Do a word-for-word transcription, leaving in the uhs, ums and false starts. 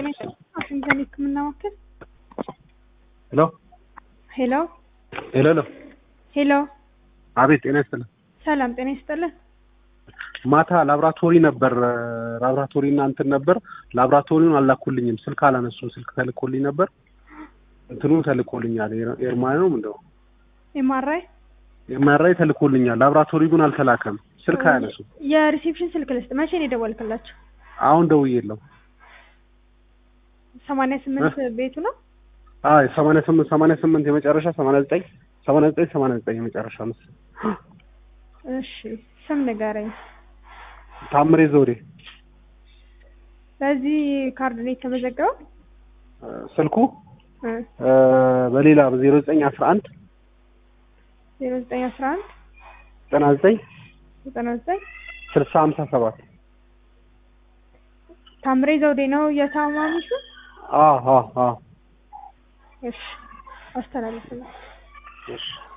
ዋሽንግተን ህክምና ማዕከል ሄሎ ሄሎ ሄሎ ሄሎ አቤት ጤና ይስጥልኝ ሰላም ጤና ይስጥልኝ ማታ ላብራቶሪ ነበር ላብራቶሪ እና እንትን ነበር ላብራቶሪውን አላኩልኝም ስልክ አላነሱም ስልክ ተልኮልኝ ነበር እንትኑ ተልኮልኛል ኤርማይ ነው ምንድነው ኤምአርአይ ኤምአርአይ ተልኮልኛል ላብራቶሪ ግን አልተላከም ስልክ አያነሱ የሪሴፕሽን ስልክ ልስጥ መቼ ነው የደወልክላችሁ አሁን ደውዬለው ሰማንያ ስምንት ቤቱ ነው አይ ሰማንያ ስምንት ሰማንያ ስምንት የመጨረሻ ሰማንያ ዘጠኝ ሰማንያ ዘጠኝ ሰማንያ ዘጠኝ የመጨረሻ ነው እሺ ስም ንገረኝ ታምሬ ዘውዴ በዚህ ካርድ ላይ ተመዘገበው ስልኩ በሌላ ዜሮ ዘጠኝ አስራ አንድ ዜሮ ዘጠኝ አስራ አንድ ዘጠና ዘጠኝ ዘጠና ዘጠኝ ስልሳ ሃምሳ ሰባት ታምሬ ዘውዴ ነው የታማሚ ስም አዎ አዎ አዎ እሺ አስተላልፈናል እሺ